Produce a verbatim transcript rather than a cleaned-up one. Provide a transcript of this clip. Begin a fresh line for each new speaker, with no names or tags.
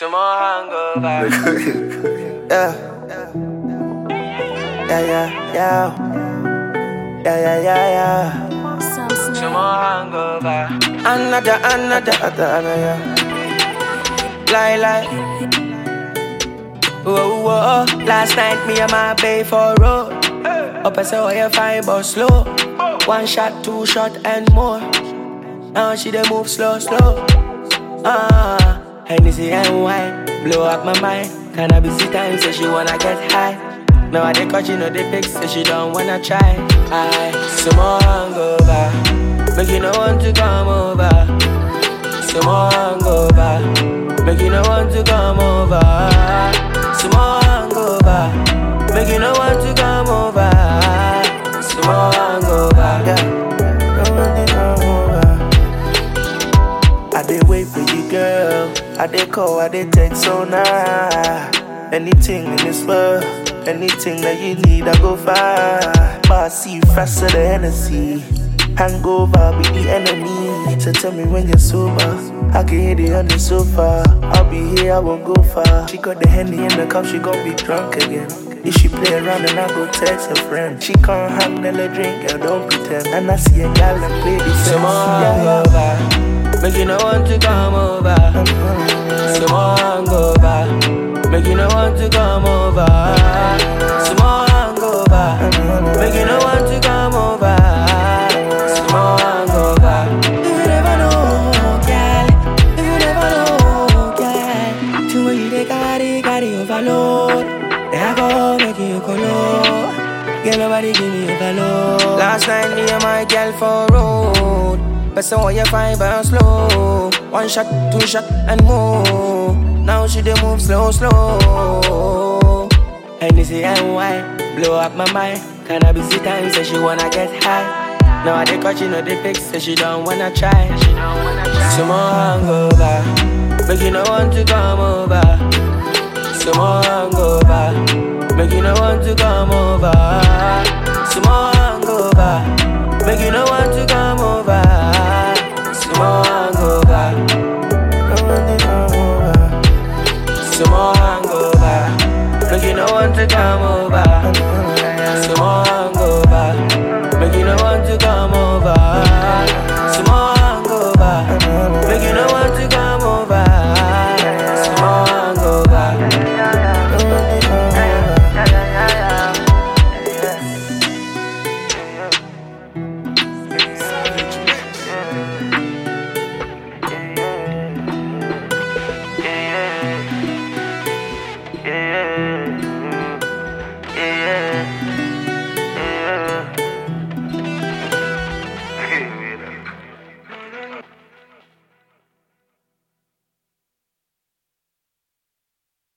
Some more hangover.
Yeah. Yeah, yeah, yeah. Yeah, yeah, yeah, yeah.
Some more hangover.
Another, another, another, another, yeah. Lie, lie. Whoa, whoa. Last night, me and my babe for road. Up I saw you fine but slow. One shot, two shot and more. Now she dey move slow, slow. Ah, Hennessy and wine blow up my mind. Kinda busy time, say she wanna get high. Now I dey cause she know the pics, say she don't wanna try. Aye, some more hangover, make you no want to come over. Some more hangover, make you no want to come over. Some more hangover, make you no want to come over. Some more hangover, yeah. I did wait for you, girl. I did call, I did text, so nah. Anything in this world, anything that you need, I go far. But I see faster than Hennessy. Hangover be the enemy. So tell me when you're sober, I can hit it on the sofa. I'll be here, I won't go far. She got the Henny in the cup, she gon' be drunk again. If she play around and I go text her friend. She can't hang, then a drink, girl, don't pretend. And I see a gal and play the same. Some more hangover, make you no want to come over. Some more hangover, make you no want to come over. Some more hangover, make you no want to come over. Some more hangover. If you never know, girl, if you never know, girl, to when you dey carry, carry overload, then I go make you color. Girl, nobody give me overload. Last night me and my girl for road. But so you fine but slow. One shot, two shot and more. Now she dey move slow, slow. Hennessy and wine blow up my mind. Kinda busy time, say she wanna get high. Now I dey cause she know the pics, say she don't wanna try. Some more hangover, make you no want to come over. Some more hangover, make you no want to come over. Some more hangover, make you no want to come over. Some more hangover, some more hangover, make you no want to come over.